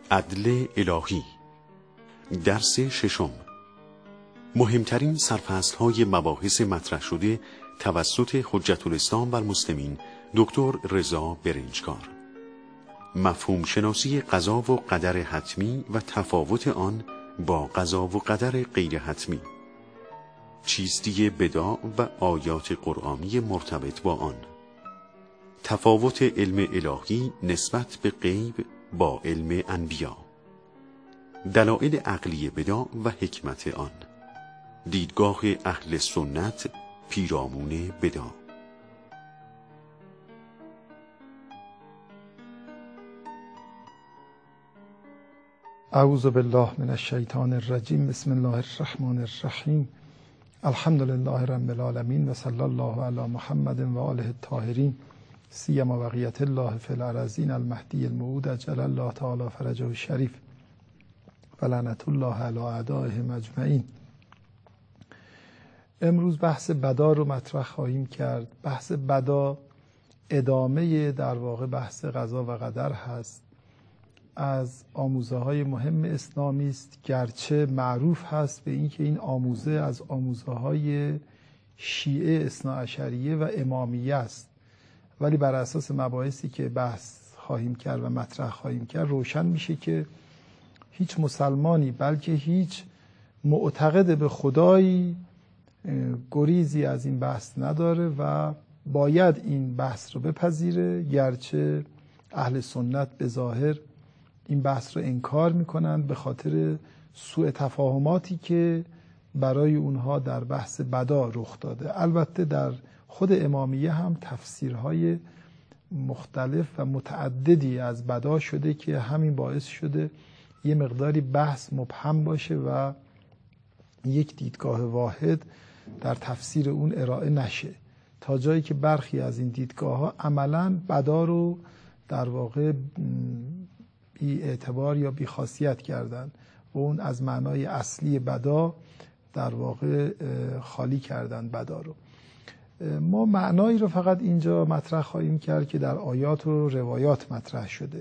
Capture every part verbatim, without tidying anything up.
عدل الهی. درس ششم. مهمترین سرفصل‌های مباحث مطرح شده توسط حجت الاسلام و المسلمین دکتر رضا برنجکار. مفهوم شناسی قضا و قدر حتمی و تفاوت آن با قضا و قدر غیر حتمی. چیستی بداع و آیات قرآنی مرتبط با آن. تفاوت علم الهی نسبت به غیب با علم انبیا. دلایل عقلی بداع و حکمت آن. دیدگاه اهل سنت پیرامون بداع. اعوذ بالله من الشیطان الرجیم. بسم الله الرحمن الرحیم. الحمد لله رب العالمین و صلی الله علی محمد و آله الطاهرین سیما بقیت الله فی الارضین المهدی الموعود عجل الله تعالی فرجه الشریف و لعنت الله علی اعدائهم اجمعین. امروز بحث بدا رو مطرح خواهیم کرد. بحث بدا ادامه در واقع بحث قضا و قدر هست. از آموزه های مهم اسلامی است، گرچه معروف هست به این که این آموزه از آموزه های شیعه اثناعشریه و امامیه است، ولی بر اساس مباحثی که بحث خواهیم کرد و مطرح خواهیم کرد روشن میشه که هیچ مسلمانی بلکه هیچ معتقد به خدایی گریزی از این بحث نداره و باید این بحث رو بپذیره، گرچه اهل سنت به ظاهر این بحث رو انکار میکنند به خاطر سوء تفاهماتی که برای اونها در بحث بدا رخ داده. البته در خود امامیه هم تفسیرهای مختلف و متعددی از بدا شده که همین باعث شده یه مقداری بحث مبهم باشه و یک دیدگاه واحد در تفسیر اون ارائه نشه، تا جایی که برخی از این دیدگاه ها عملاً بدا رو در واقع بی اعتبار یا بی خاصیت کردن و اون از معنای اصلی بدا در واقع خالی کردن بدا رو. ما معنایی رو فقط اینجا مطرح خواهیم کرد که در آیات و روایات مطرح شده.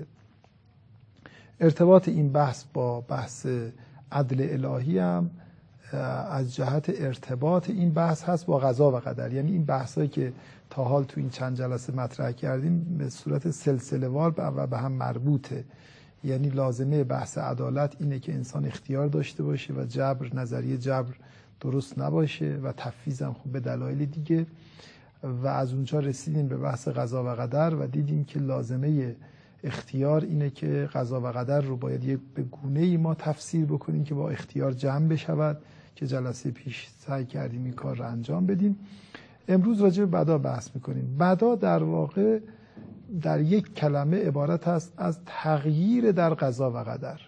ارتباط این بحث با بحث عدل الهی هم از جهت ارتباط این بحث هست با قضا و قدر، یعنی این بحثایی که تا حال تو این چند جلسه مطرح کردیم به صورت سلسله وار و به هم مربوطه. یعنی لازمه بحث عدالت اینه که انسان اختیار داشته باشه و جبر، نظریه جبر درست نباشه و تفویض هم خوب به دلایل دیگه، و از اونجا رسیدیم به بحث قضا و قدر و دیدیم که لازمه اختیار اینه که قضا و قدر رو باید یک به گونه‌ای ما تفسیر بکنیم که با اختیار جمع بشود، که جلسه پیش سعی کردیم این کار رو انجام بدیم. امروز راجع به بدا بحث میکنیم. بدا در واقع در یک کلمه عبارت است از تغییر در قضا و قدر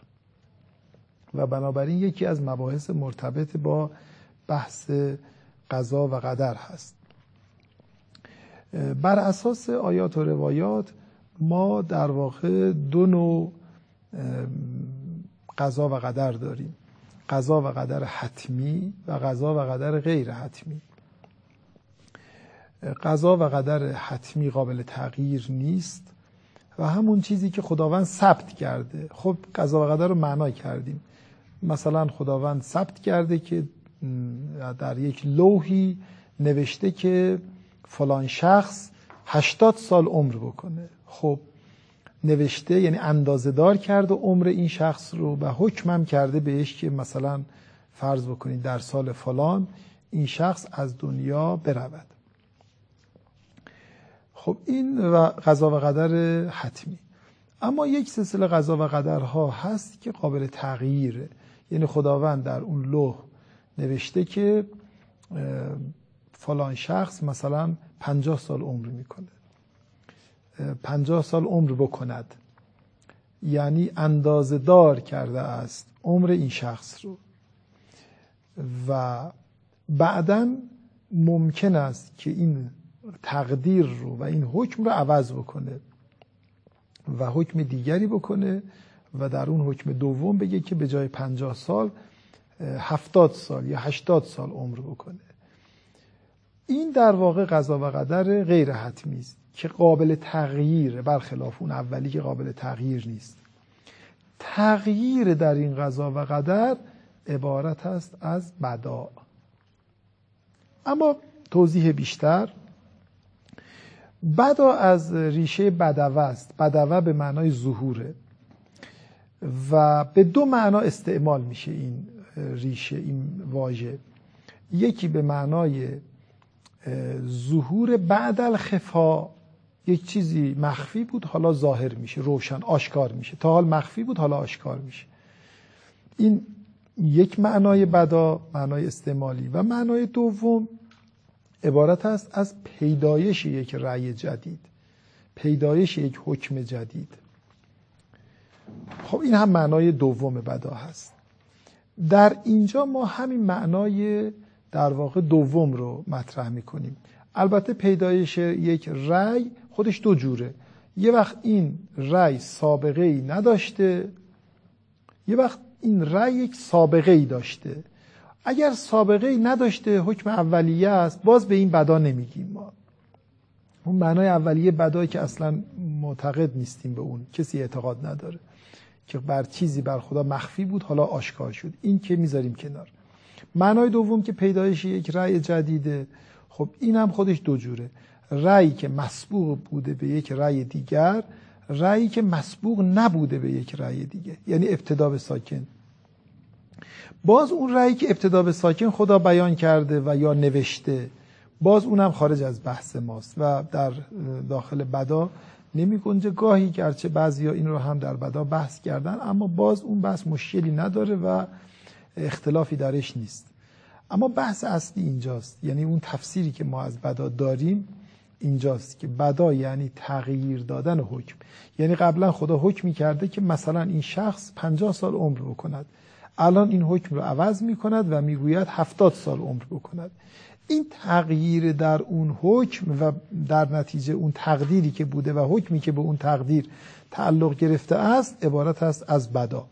و بنابراین یکی از مباحث مرتبط با بحث قضا و قدر هست. بر اساس آیات و روایات ما در واقع دو نوع قضا و قدر داریم: قضا و قدر حتمی و قضا و قدر غیر حتمی. قضا و قدر حتمی قابل تغییر نیست و همون چیزی که خداوند ثبت کرده. خب قضا و قدر رو معنا کردیم. مثلا خداوند ثبت کرده که در یک لوحی نوشته که فلان شخص هشتاد سال عمر بکنه. خب نوشته یعنی اندازه دار کرده عمر این شخص رو و حکمم کرده بهش که مثلا فرض بکنید در سال فلان این شخص از دنیا برود. خب این و قضا و قدر حتمی. اما یک سلسله قضا و قدرها هست که قابل تغییره. یعنی خداوند در اون لوح نوشته که فلان شخص مثلا پنجاه سال عمر میکنه، پنجاه سال عمر بکند، یعنی اندازه دار کرده است عمر این شخص رو و بعداً ممکن است که این تقدیر رو و این حکم رو عوض بکنه و حکم دیگری بکنه و در اون حکم دوم بگه که به جای پنجاه سال هفتاد سال یا هشتاد سال عمر بکنه. این در واقع قضا و قدر غیر حتمی است که قابل تغییر، برخلاف اون اولی که قابل تغییر نیست. تغییر در این قضا و قدر عبارت است از بدا. اما توضیح بیشتر، بدا از ریشه بدوه است. بدوه به معنای ظهوره و به دو معنا استعمال میشه این ریشه، این واژه. یکی به معنای ظهور بعد الخفا، یک چیزی مخفی بود حالا ظاهر میشه، روشن آشکار میشه، تا حال مخفی بود حالا آشکار میشه. این یک معنای بدا، معنای استعمالی. و معنای دوم عبارت است از پیدایش یک رأی جدید، پیدایش یک حکم جدید. خب این هم معنای دوم بدا هست. در اینجا ما همین معنای در واقع دوم رو مطرح میکنیم. البته پیدایش یک رأی خودش دو جوره. یه وقت این رأی سابقه ای نداشته، یه وقت این رأی یک سابقه ای داشته. اگر سابقه ای نداشته، حکم اولیه است، باز به این بدا نمیگیم ما. اون معنای اولیه بدایی که اصلا معتقد نیستیم به اون، کسی اعتقاد نداره که بر چیزی بر خدا مخفی بود حالا آشکار شد، این که میذاریم کنار. معنای دوم که پیدایش یک رأی جدیده، خب این هم خودش دو جوره. رأیی که مسبوق بوده به یک رأی دیگر، رأیی که مسبوق نبوده به یک رأی دیگه، یعنی ابتدا به ساکن. باز اون رأیی که ابتدا به ساکن خدا بیان کرده و یا نوشته، باز اونم خارج از بحث ماست و در داخل بدا نمی گنجه. گاهی گرچه بعضیا این رو هم در بدا بحث کردن، اما باز اون بحث مشکلی نداره و اختلافی درش نیست. اما بحث اصلی اینجاست، یعنی اون تفسیری که ما از بدا داریم اینجاست که بدا یعنی تغییر دادن حکم. یعنی قبلا خدا حکمی کرده که مثلا این شخص پنجاه سال عمر بکند، الان این حکم رو عوض می کند و میگوید هفتاد سال عمر بکند. این تغییر در اون حکم و در نتیجه اون تقدیری که بوده و حکمی که به اون تقدیر تعلق گرفته است عبارت است از بدا.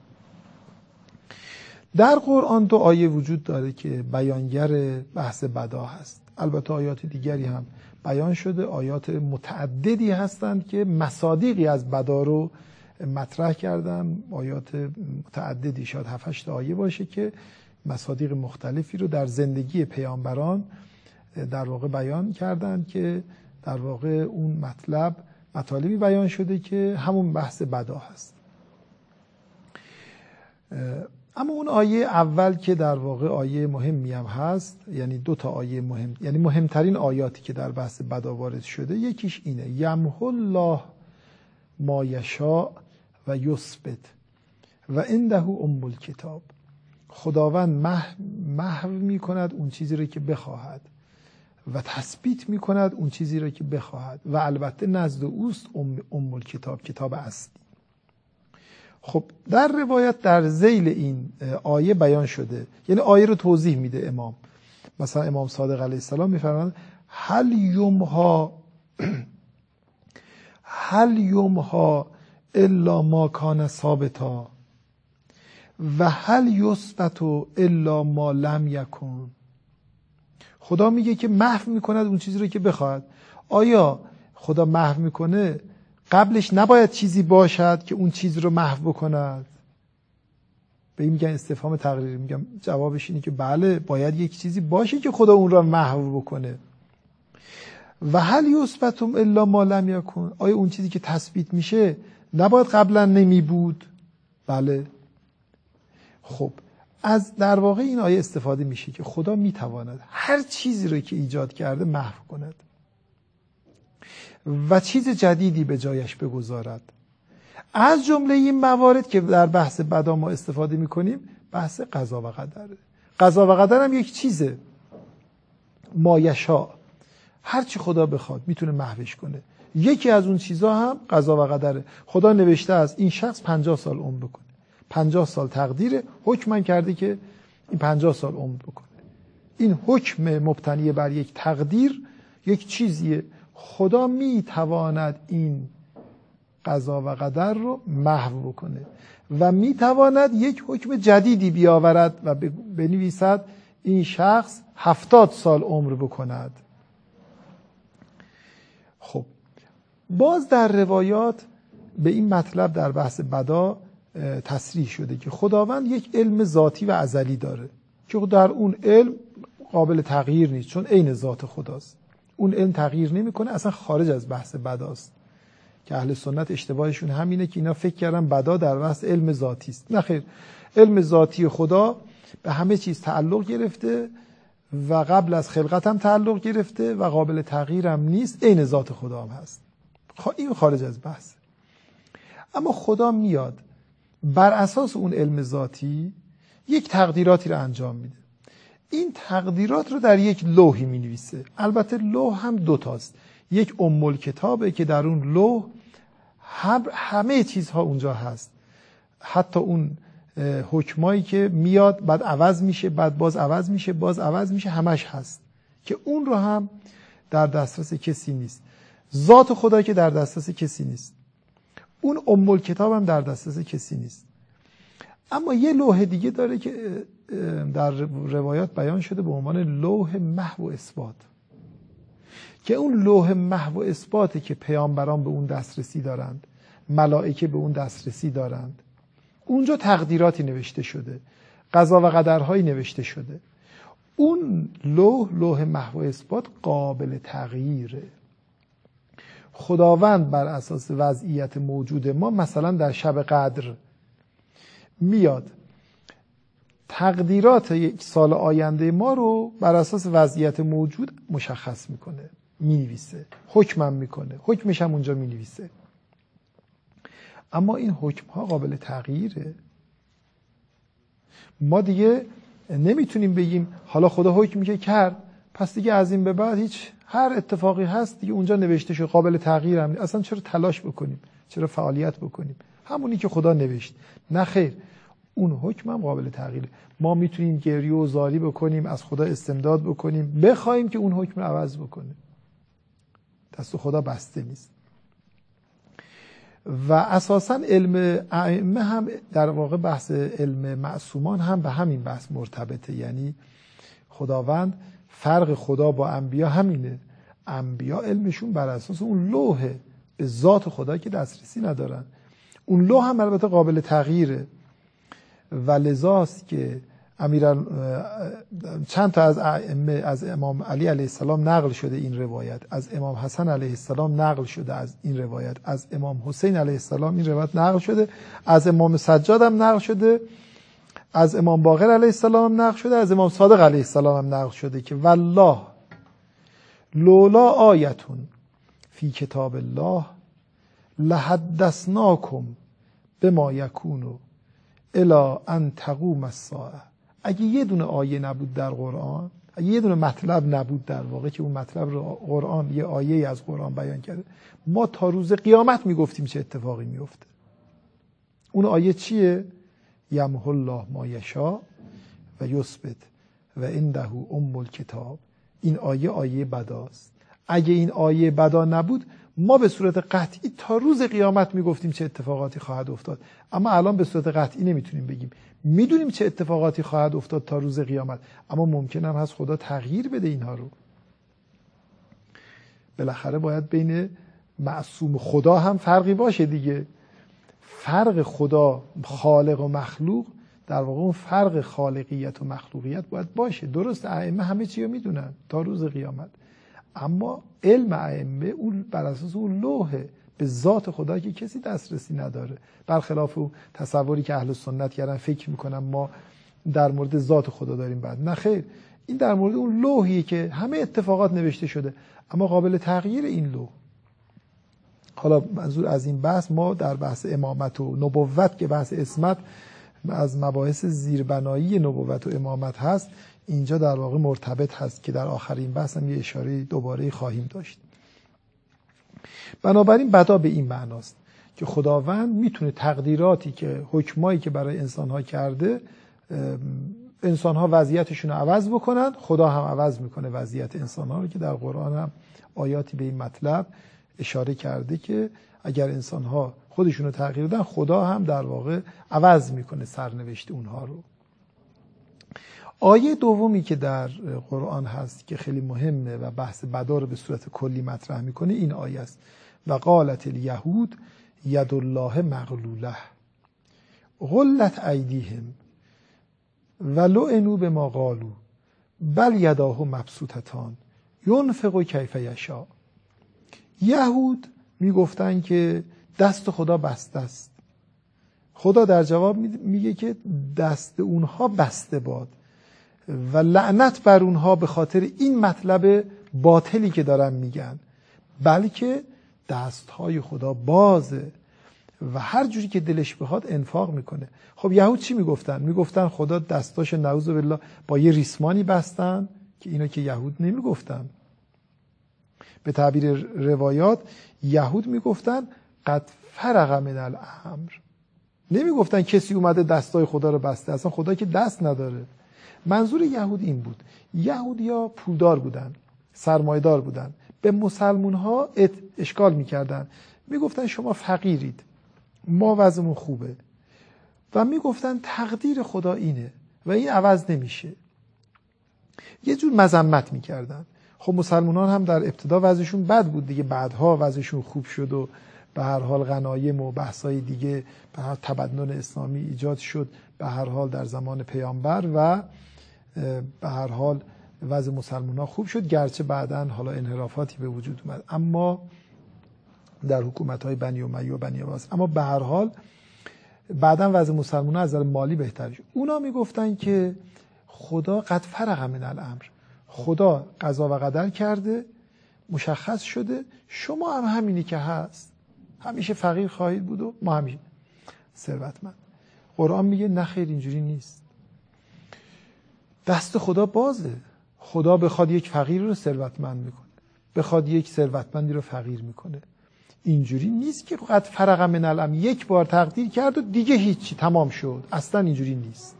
در قرآن دو آیه وجود داره که بیانگر بحث بدا هست. البته آیات دیگری هم بیان شده، آیات متعددی هستند که مصادیقی از بدا رو مطرح کردن. آیات متعددی، شاید هفت هشت آیه باشه که مصادیق مختلفی رو در زندگی پیامبران در واقع بیان کردن که در واقع اون مطلب مطالبی بیان شده که همون بحث بدا هست. اما اون آیه اول که در واقع آیه مهمی هم هست، یعنی دو تا آیه مهم، یعنی مهمترین آیاتی که در بحث بدا وارد شده، یکیش اینه: یمحو الله ما یشاء و یثبت و عنده ام الکتاب. خداوند محو می کند اون چیزی رو که بخواهد و تثبیت می کند اون چیزی رو که بخواهد و البته نزد اوست ام, ام الکتاب، کتاب اصلی. خب در روایت در ذیل این آیه بیان شده، یعنی آیه رو توضیح میده امام. مثلا امام صادق علیه السلام میفرماند هل یمها هل یمها الا ما کان ثابتا و هل یثبت الا ما لم یکن. خدا میگه که محو میکند اون چیزی رو که بخواهد. آیا خدا محو میکنه قبلش نباید چیزی باشد که اون چیز رو محو بکند؟ به این میگن استفهام تقریری. میگم جوابش اینه که بله، باید یک چیزی باشه که خدا اون رو محو بکنه. و هل یثبت الا ما لم یکن. آیا اون چیزی که تثبیت میشه نباید قبلا نمی بود؟ بله. خب از در واقع این آیه استفاده میشه که خدا میتواند هر چیزی رو که ایجاد کرده محو کند و چیز جدیدی به جایش بگذارد. از جمله این موارد که در بحث بدا ما استفاده میکنیم بحث قضا و قدره. قضا و قدر هم یک چیزه، ما یشاء، هر چی خدا بخواد میتونه محوش کنه. یکی از اون چیزها هم قضا و قدره. خدا نوشته است این شخص پنجاه سال عمر بکنه، پنجاه سال تقدیره، حکم کرده که این پنجاه سال عمر بکنه. این حکم مبتنی بر یک تقدیر یک چیزیه. خدا میتواند این قضا و قدر رو محو بکنه و میتواند یک حکم جدیدی بیاورد و بنویسد این شخص هفتاد سال عمر بکند. خب باز در روایات به این مطلب در بحث بدا تصریح شده که خداوند یک علم ذاتی و ازلی داره که در اون علم قابل تغییر نیست، چون عین ذات خداست. اون علم تغییر نمیکنه، اصلا خارج از بحث بداست. که اهل سنت اشتباهشون همینه که اینا فکر کردن بدا در بحث علم ذاتی است. نه خیر، علم ذاتی خدا به همه چیز تعلق گرفته و قبل از خلقت هم تعلق گرفته و قابل تغییر هم نیست، عین ذات خدا هم هست. این خارج از بحث. اما خدا میاد بر اساس اون علم ذاتی یک تقدیراتی رو انجام میده. این تقدیرات رو در یک لوحی می نویسه. البته لوح هم دوتاست. یک ام الکتابه که در اون لوح همه چیزها اونجا هست، حتی اون حکمایی که میاد بعد عوض میشه، بعد باز عوض میشه، باز عوض میشه، همش هست که اون رو هم در دسترس کسی نیست. ذات خدا که در دسترس کسی نیست، اون ام الکتاب هم در دسترس کسی نیست. اما یه لوح دیگه داره که در روایات بیان شده به عنوان لوح محو و اثبات، که اون لوح محو و اثباته که پیامبران به اون دسترسی دارند، ملائکه به اون دسترسی دارند. اونجا تقدیراتی نوشته شده، قضا و قدرهایی نوشته شده. اون لوح لوح محو و اثبات قابل تغییره. خداوند بر اساس وضعیت موجود ما مثلا در شب قدر میاد تقدیرات یک سال آینده ما رو بر اساس وضعیت موجود مشخص میکنه، مینویسه، حکمم میکنه، حکمش هم اونجا مینویسه. اما این حکم ها قابل تغییره. ما دیگه نمیتونیم بگیم حالا خدا حکمی که کرد پس دیگه از این به بعد هیچ هر اتفاقی هست دیگه اونجا نوشته شده، قابل تغییر هم. اصلا چرا تلاش بکنیم، چرا فعالیت بکنیم؟ همونی که خدا نوشت. نه خیر، اون حکم هم قابل تغییره. ما میتونیم گریه و زاری بکنیم، از خدا استمداد بکنیم، بخوایم که اون حکم رو عوض بکنه. دست خدا بسته نیست. و اساساً علم ائمه هم در واقع بحث علم معصومان هم به همین بحث مرتبطه. یعنی خداوند، فرق خدا با انبیا همینه. انبیا علمشون بر اساس اون لوحه، به ذات خدا که دسترسی ندارن. اون لوح هم البته قابل تغییره و لذاست که امیرال چند تا از ائمه، از امام علی علیه السلام نقل شده این روایت، از امام حسن علیه السلام نقل شده از این روایت، از امام حسین علیه السلام این روایت نقل شده، از امام سجاد هم نقل شده، از امام باقر علیه السلام هم نقل شده، از امام صادق علیه السلام هم نقل شده که والله لولا آیتون فی کتاب الله لحدثناکم بما یکونو الی ان تقوم الساعه. اگه یه دونه آیه نبود در قرآن، اگه یه دونه مطلب نبود در واقع که اون مطلب رو قرآن یه آیه از قرآن بیان کرده، ما تا روز قیامت میگفتیم چه اتفاقی میفته. اون آیه چیه؟ یمحو الله ما یشاء و یثبت و عنده ام الکتاب. این آیه آیه بداست. اگه این آیه بدا نبود ما به صورت قطعی تا روز قیامت میگفتیم چه اتفاقاتی خواهد افتاد. اما الان به صورت قطعی نمیتونیم بگیم. میدونیم چه اتفاقاتی خواهد افتاد تا روز قیامت، اما ممکن هم هست خدا تغییر بده اینها رو. بالاخره باید بین معصوم و خدا هم فرقی باشه دیگه. فرق خدا خالق و مخلوق، در واقع اون فرق خالقیت و مخلوقیت باید باشه. درست ائمه همه چی رو میدونن تا روز قیامت، اما علم ائمه اون بر اساس اون لوحه، به ذات خدا که کسی دسترسی نداره. برخلاف اون تصوری که اهل سنت کردن، فکر میکنن ما در مورد ذات خدا داریم بعد. نه خیر، این در مورد اون لوحیه که همه اتفاقات نوشته شده، اما قابل تغییر این لوح. حالا منظور از این بحث، ما در بحث امامت و نبوت که بحث اسمت از مباحث زیربنایی نبوت و امامت هست، اینجا در واقع مرتبط هست که در آخرین بحث هم یه اشاره دوباره خواهیم داشت. بنابراین بدا به این معناست که خداوند میتونه تقدیراتی که حکمایی که برای انسانها کرده، انسانها وضعیتشون رو عوض بکنن، خدا هم عوض میکنه وضعیت انسانها رو، که در قرآن هم آیاتی به این مطلب اشاره کرده که اگر انسانها خودشون رو تغییر بدن، خدا هم در واقع عوض میکنه سرنوشت اونها رو. آیه دومی که در قرآن هست که خیلی مهمه و بحث بدا رو به صورت کلی مطرح میکنه این آیه است: و قالت الیهود ید الله مغلوله. غلت ایدیهم و لعنوا بما قالوا بل یداه مبسوطتان ینفق کیف یشاء. یهود میگفتن که دست خدا بسته است. خدا در جواب میگه که دست اونها بسته باد و لعنت بر اونها به خاطر این مطلب باطلی که دارن میگن، بلکه دستهای خدا بازه و هر جوری که دلش بخواد انفاق میکنه. خب یهود چی میگفتن؟ میگفتن خدا دستاش نعوذ بالله با یه ریسمانی بستن، که اینو که یهود نمیگفتن. به تعبیر روایات یهود میگفتن قد فرغ من الامر. نمیگفتن کسی اومده دستای خدا رو بسته، اصلا خدا که دست نداره. منظور یهود این بود. یهودیا پولدار بودن، سرمایه‌دار بودن، به مسلمون ها اشکال میکردن، میگفتن شما فقیرید، ما وضعمون خوبه، و میگفتن تقدیر خدا اینه و این عوض نمیشه. یه جور مذمت میکردن. خب مسلمانان هم در ابتدا وضعشون بد بود دیگه، بعدها وضعشون خوب شد و به هر حال غنایم و بحثای دیگه، به هر تبدل اسلامی ایجاد شد به هر حال در زمان پیامبر و به هر حال وضع مسلمانان خوب شد، گرچه بعداً حالا انحرافاتی به وجود اومد اما در حکومت‌های بنی امیه و بنی عباس، اما به هر حال بعداً وضع مسلمانان از نظر مالی بهتر شد. اونا میگفتن که خدا قد فرغ من الامر، خدا قضا و قدر کرده، مشخص شده، شما هم همینی که هست، همیشه فقیر خواهید بود و ما همیشه ثروتمند. قرآن میگه نه خیر، اینجوری نیست. دست خدا بازه. خدا بخواد یک فقیر رو ثروتمند میکنه، بخواد یک ثروتمندی رو فقیر میکنه. اینجوری نیست که قد فرغ من الامر، یک بار تقدیر کرد و دیگه هیچی تمام شد. اصلا اینجوری نیست.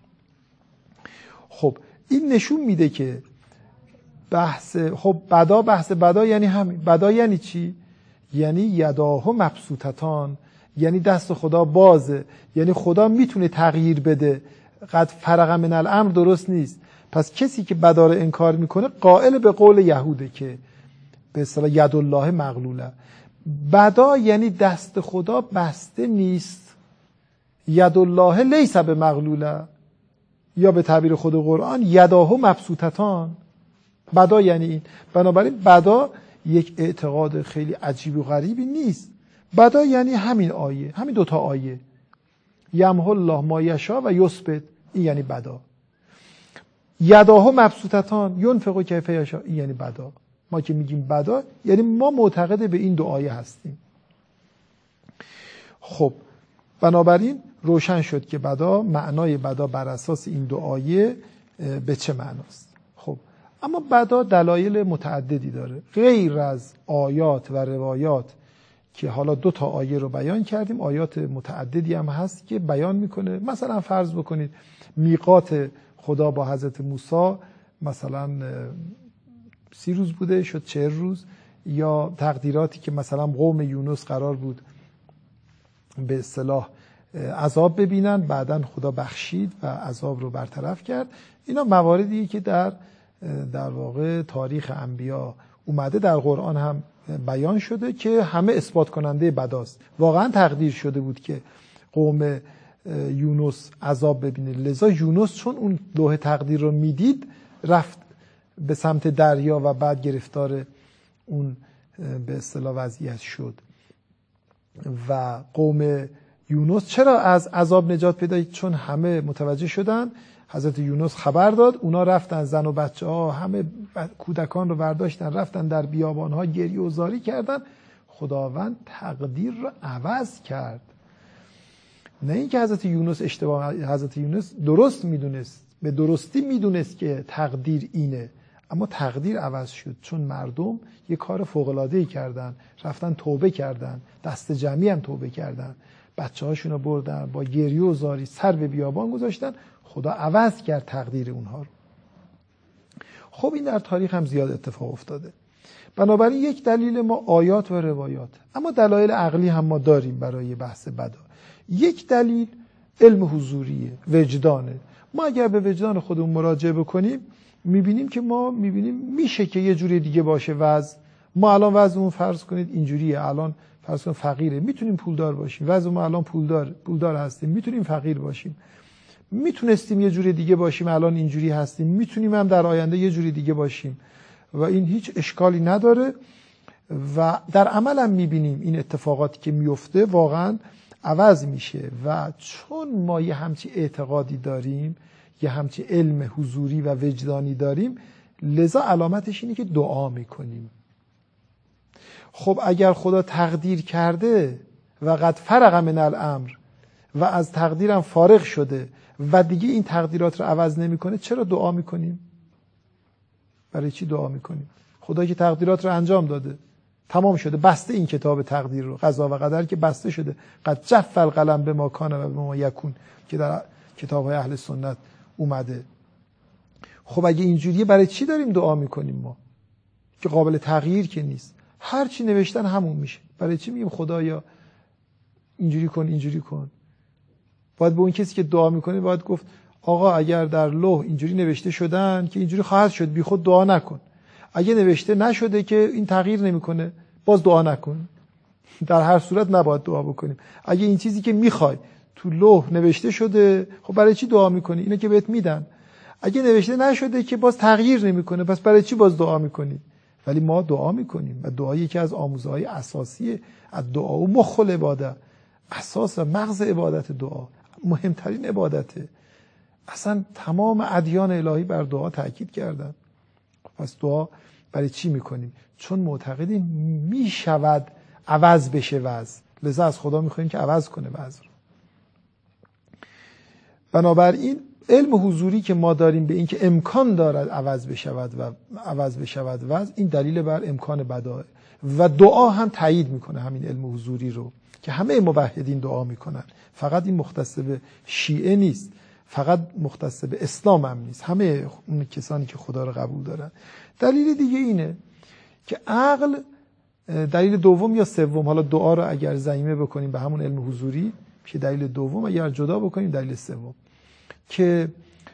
خب این نشون میده که بحث خب بدا بحث بدا یعنی همین. بدا یعنی چی؟ یعنی یداه مبسوطتان، یعنی دست خدا بازه، یعنی خدا میتونه تغییر بده. قد فرغ من الامر درست نیست. پس کسی که بدا رو انکار میکنه قائل به قول یهوده که به اصطلاح ید الله مغلوله. بدا یعنی دست خدا بسته نیست. ید الله لیس بمغلوله، یا به تعبیر خود قرآن یداه مبسوطتان. بدا یعنی این. بنابراین بدا یک اعتقاد خیلی عجیب و غریبی نیست. بدا یعنی همین آیه، همین دوتا آیه، یمحو الله ما یشاء و یثبت، این یعنی بدا. یداه مبسوطتان ینفق کیف یشاء، این یعنی بدا. ما که میگیم بدا یعنی ما معتقد به این دو آیه هستیم. خب بنابراین روشن شد که بدا، معنای بدا بر اساس این دو آیه به چه معناست. خب اما بدا دلایل متعددی داره غیر از آیات و روایات که حالا دو تا آیه رو بیان کردیم. آیات متعددی هم هست که بیان میکنه. مثلا فرض بکنید میقات خدا با حضرت موسی مثلا سی روز بوده، شد چهل روز، یا تقدیراتی که مثلا قوم یونس قرار بود به اصطلاح عذاب ببینن، بعدن خدا بخشید و عذاب رو برطرف کرد. اینا مواردی که در در واقع تاریخ انبیا اومده، در قرآن هم بیان شده که همه اثبات کننده بداست. واقعا تقدیر شده بود که قوم یونس عذاب ببینه، لذا یونس چون اون لوح تقدیر رو میدید رفت به سمت دریا و بعد گرفتار اون به اصطلاح وضعیت شد. و قوم یونس چرا از عذاب نجات پیدا؟ چون همه متوجه شدن، حضرت یونس خبر داد، اونا رفتن، زن و بچه ها همه کودکان رو برداشتن، رفتن در بیابان ها گریه و زاری کردن. خداوند تقدیر رو عوض کرد. نه اینکه حضرت یونس اشتباه، حضرت یونس درست میدونست، به درستی میدونست که تقدیر اینه، اما تقدیر عوض شد چون مردم یه کار فوق‌العاده‌ای کردن، رفتن توبه کردن، دست جمعی هم توبه کردن، بچه هاشون رو بردن با گریه و زاری سر به بیابان گذاشتن. خدا عوض کرد تقدیر اونها رو. خب این در تاریخ هم زیاد اتفاق افتاده. بنابراین یک دلیل ما آیات و روایات، اما دلایل عقلی هم ما داریم برای بحث بدا. یک دلیل علم حضوریه، وجدانه. ما اگر به وجدان خودمون مراجعه بکنیم میبینیم که ما میبینیم میشه که یه جوری دیگه باشه وضع ما الان وضعمون فرض کنید اینجوریه، الان فرض کنید فقیره، میتونیم پولدار باشیم، وضع ما الان پولدار پولدار هستیم، میتونیم فقیر باشیم، میتونستیم یه جوری دیگه باشیم، الان اینجوری هستیم، میتونیم هم در آینده یه جوری دیگه باشیم و این هیچ اشکالی نداره و در عمل هم میبینیم این اتفاقاتی که میفته واقعا عوض میشه و چون ما یه همچی اعتقادی داریم، یه همچی علم حضوری و وجدانی داریم، لذا علامتش اینه که دعا میکنیم. خب اگر خدا تقدیر کرده و قد فرق من الامر و از تقدیرم فارغ شده و دیگه این تقدیرات رو عوض نمیکنه، چرا دعا میکنیم؟ برای چی دعا میکنیم؟ خدا که تقدیرات رو انجام داده، تمام شده، بسته این کتاب تقدیر رو، قضا و قدر که بسته شده، قد جف القلم بما کان و بما یکون که در کتاب‌های اهل سنت اومده. خب اگه اینجوریه برای چی داریم دعا میکنیم ما که قابل تغییر که نیست؟ هر چی نوشتن همون میشه. برای چی میگیم خدایا اینجوری کن اینجوری کن؟ باید به اون کسی که دعا میکنه باید گفت آقا اگر در لوح اینجوری نوشته شدن که اینجوری خواهد شد، بی خود دعا نکن. اگه نوشته نشده که این تغییر نمیکنه، باز دعا نکن. در هر صورت نباید دعا بکنیم. اگه این چیزی که میخوای تو لوح نوشته شده، خب برای چی دعا میکنی؟ اینو که بهت میدن. اگه نوشته نشده که باز تغییر نمیکنه، پس برای چی باز دعا میکنی؟ ولی ما دعا میکنیم و دعا یکی از آموزه‌های اساسی از دعا و مخ العباده، اساس و مغز عبادت دعا، مهمترین عبادته. اصلا تمام ادیان الهی بر دعا تاکید کردن. پس دعا برای چی میکنیم؟ چون معتقدیم میشود عوض بشه وضع، لذا از خدا میخوایم که عوض کنه وضع رو. بنابراین علم حضوری که ما داریم به این که امکان دارد عوض بشود و عوض بشود وضع، این دلیل بر امکان بداه و دعا هم تایید میکنه همین علم حضوری رو که همه موحدین دعا میکنن. فقط این مختص به شیعه نیست، فقط مختص به اسلام هم نیست، همه اون کسانی که خدا رو قبول دارن. دلیل دیگه اینه که عقل، دلیل دوم یا سوم، حالا دعا رو اگر ضمیمه بکنیم به همون علم حضوری که دلیل دوم، اگر جدا بکنیم دلیل سوم، که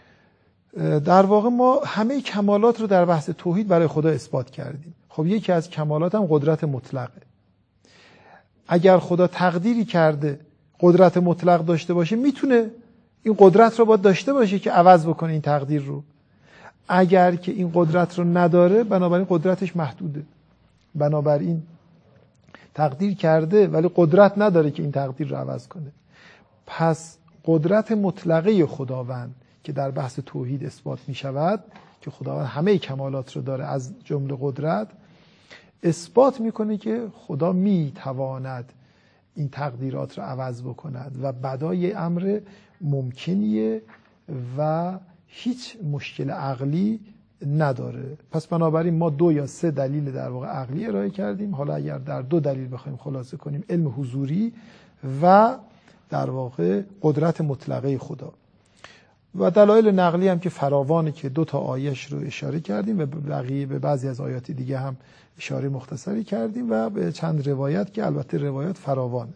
در واقع ما همه کمالات رو در بحث توحید برای خدا اثبات کردیم. خب یکی از کمالات هم قدرت مطلقه. اگر خدا تقدیری کرده قدرت مطلق داشته باشه، میتونه این قدرت رو باید داشته باشه که عوض بکنه این تقدیر رو. اگر که این قدرت رو نداره، بنابراین قدرتش محدوده. بنابراین تقدیر کرده ولی قدرت نداره که این تقدیر رو عوض کنه. پس قدرت مطلقه خداوند که در بحث توحید اثبات می شود که خداوند همه کمالات رو داره از جمله قدرت، اثبات میکنه که خدا می تواند این تقدیرات رو عوض بکند و بدای امر ممکنیه و هیچ مشکل عقلی نداره. پس بنابراین ما دو یا سه دلیل در واقع عقلی ارائه کردیم. حالا اگر در دو دلیل بخوایم خلاصه کنیم، علم حضوری و در واقع قدرت مطلقه خدا، و دلایل نقلی هم که فراوانه که دو تا آیش رو اشاره کردیم و بقیه به بعضی از آیات دیگه هم اشاره مختصری کردیم و به چند روایت که البته روایات فراوانه.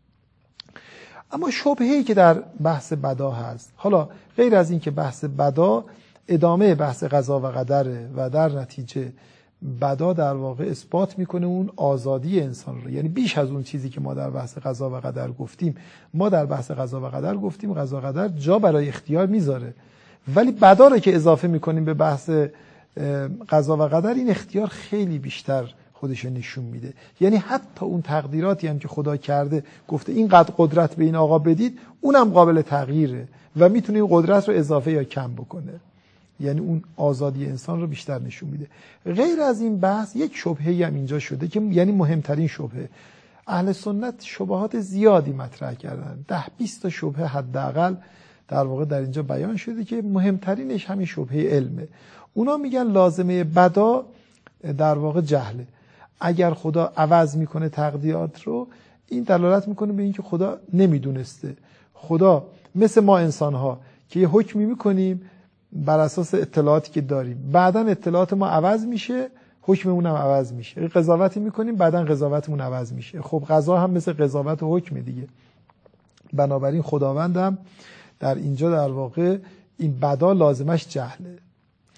اما شبهه‌ای که در بحث بدا هست، حالا غیر از این که بحث بدا ادامه بحث قضا و قدره و در نتیجه بدا در واقع اثبات میکنه اون آزادی انسان رو، یعنی بیش از اون چیزی که ما در بحث قضا و قدر گفتیم. ما در بحث قضا و قدر گفتیم قضا و قدر جا برای اختیار میذاره، ولی بدا رو که اضافه میکنیم به بحث قضا و قدر، این اختیار خیلی بیشتر خودش نشون میده. یعنی حتی اون تقدیراتی هم که خدا کرده، گفته اینقدر قدرت به این آقا بدید، اونم قابل تغییره و میتونه این قدرت رو اضافه یا کم بکنه. یعنی اون آزادی انسان رو بیشتر نشون میده. غیر از این بحث یک شبهه‌ای هم اینجا شده که یعنی مهمترین شبهه. اهل سنت شبهات زیادی مطرح کردن، ده بیست تا شبهه حداقل در واقع در اینجا بیان شده که مهمترینش همین شبهه علمه. اونا میگن لازمه بدا در واقع جهله. اگر خدا عوض میکنه تقدیرات رو، این دلالت میکنه به اینکه خدا نمیدونسته. خدا مثل ما انسان‌ها که یه حکمی میکنیم بر اساس اطلاعاتی که داریم، بعداً اطلاعات ما عوض میشه، حکممون هم عوض میشه. قضاوتی میکنیم، بعداً قضاوتمون عوض میشه. خب قضا هم مثل قضاوت و حکم دیگه. بنابراین خداوند هم در اینجا در واقع این بدا لازمش جهله.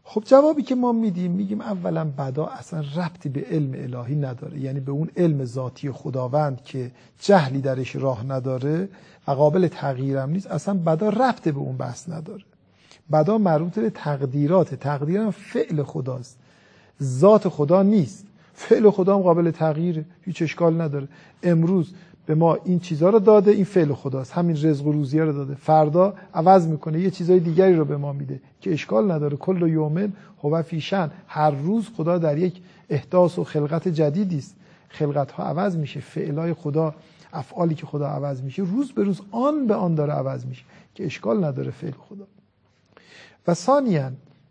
خب جوابی که ما میدیم میگیم اولا بدا اصلا ربطی به علم الهی نداره، یعنی به اون علم ذاتی خداوند که جهلی درش راه نداره و قابل تغییرم نیست، اصلا بدا ربط به اون بحث نداره. بدا مربوط به تقدیرات، تقدیرم فعل خداست، ذات خدا نیست. فعل خدا هم قابل تغییره، هیچ اشکال نداره. امروز به ما این چیزها رو داده، این فعل خداست، همین رزق و روزیه رو داده. فردا عوض میکنه یه چیزای دیگری رو به ما میده که اشکال نداره. کل یومن هو فی شأن، هر روز خدا در یک احداث و خلقت جدیدی است. خلقت ها عوض میشه، فعلای خدا، افعالی که خدا عوض میشه، روز به روز آن به آن داره عوض میشه که اشکال نداره فعل خدا. و ثانیاً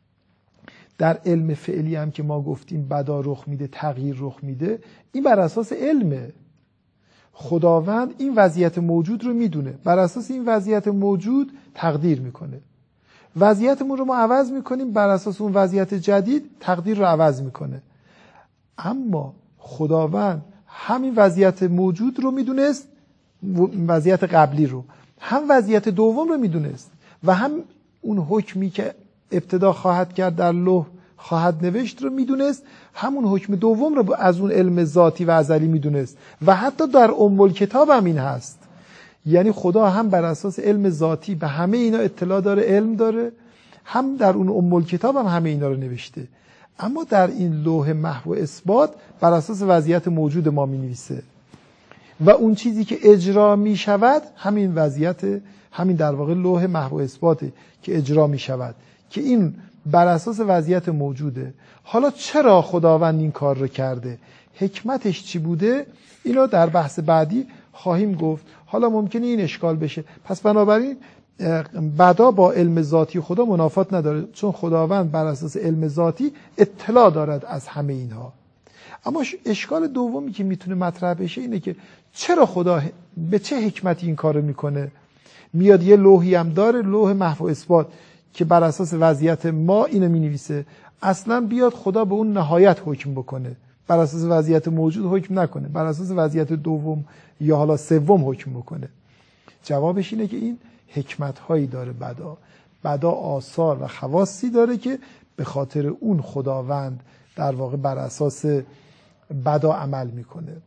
در علم فعلی هم که ما گفتیم بدا رخ میده، تغییر رخ میده، این بر اساس علمه. خداوند این وضعیت موجود رو میدونه، بر اساس این وضعیت موجود تقدیر میکنه. وضعیتمون رو ما عوض میکنیم، بر اساس اون وضعیت جدید تقدیر رو عوض میکنه. اما خداوند همین وضعیت موجود رو میدونست، وضعیت قبلی رو، هم وضعیت دوم رو میدونست و هم اون حکمی که ابتدا خواهد کرد در لوح خواهد نوشت رو میدونست، همون حکم دوم رو از اون علم ذاتی و ازلی میدونست. و حتی در ام الکتاب هم این هست، یعنی خدا هم بر اساس علم ذاتی به همه اینا اطلاع داره، علم داره، هم در اون ام الکتاب هم همه اینا رو نوشته. اما در این لوح محو و اثبات بر اساس وضعیت موجود ما می نویسه و اون چیزی که اجرا می شود همین وضعیت، همین در واقع لوح محو و اثباته که اجرا می شود، که این بر اساس وضعیت موجوده. حالا چرا خداوند این کار رو کرده، حکمتش چی بوده، اینو در بحث بعدی خواهیم گفت. حالا ممکنه این اشکال بشه، پس بنابراین بدا با علم ذاتی خدا منافات نداره، چون خداوند بر اساس علم ذاتی اطلاع دارد از همه اینها. اما اشکال دومی که میتونه مطرح بشه اینه که چرا خدا به چه حکمتی این کارو میکنه؟ میاد یه لوحی هم داره، لوح محو و اثبات، که بر اساس وضعیت ما اینو مینویسه. اصلا بیاد خدا به اون نهایت حکم بکنه، بر اساس وضعیت موجود حکم نکنه، بر اساس وضعیت دوم یا حالا سوم حکم بکنه. جوابش اینه که این حکمت هایی داره بدا. بدا آثار و خواصی داره که به خاطر اون خداوند در واقع بر اساس بدا عمل میکنه.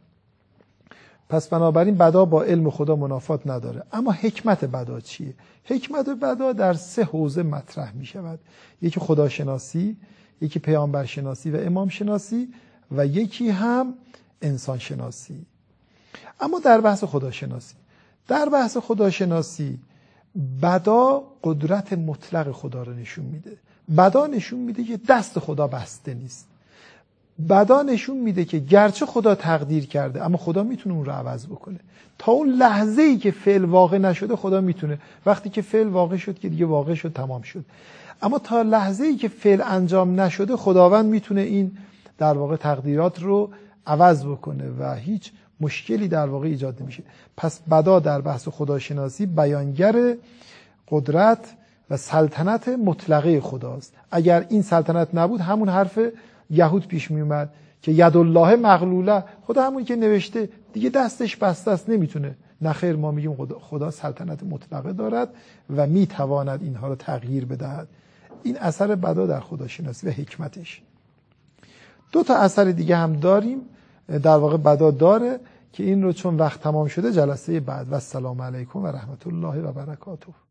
پس بنابراین بدا با علم خدا منافات نداره. اما حکمت بدا چیه؟ حکمت بدا در سه حوزه مطرح می شود. یکی خداشناسی، یکی پیامبر شناسی و امام شناسی، و یکی هم انسان شناسی. اما در بحث خداشناسی، در بحث خداشناسی بدا قدرت مطلق خدا رو نشون میده. بدا نشون میده که دست خدا بسته نیست. بدا نشون میده که گرچه خدا تقدیر کرده اما خدا میتونه اون رو عوض بکنه. تا اون لحظه ای که فعل واقع نشده خدا میتونه، وقتی که فعل واقع شد که دیگه واقع شد، تمام شد. اما تا لحظه ای که فعل انجام نشده خداوند میتونه این در واقع تقدیرات رو عوض بکنه و هیچ مشکلی در واقع ایجاد نمیشه. پس بدا در بحث خداشناسی بیانگر قدرت و سلطنت مطلقه خداست. اگر این سلطنت نبود همون حرف یهود پیش می اومد که ید الله مغلوله، خدا همون که نوشته دیگه دستش بسته است، نمیتونه. نخیر، ما میگیم خدا سلطنت مطلقه دارد و میتواند اینها رو تغییر بدهد. این اثر بدا در خداشناسی و حکمتش. دو تا اثر دیگه هم داریم، در واقع بدا داره که این رو چون وقت تمام شده جلسه بعد. و السلام علیکم و رحمت الله و برکاته.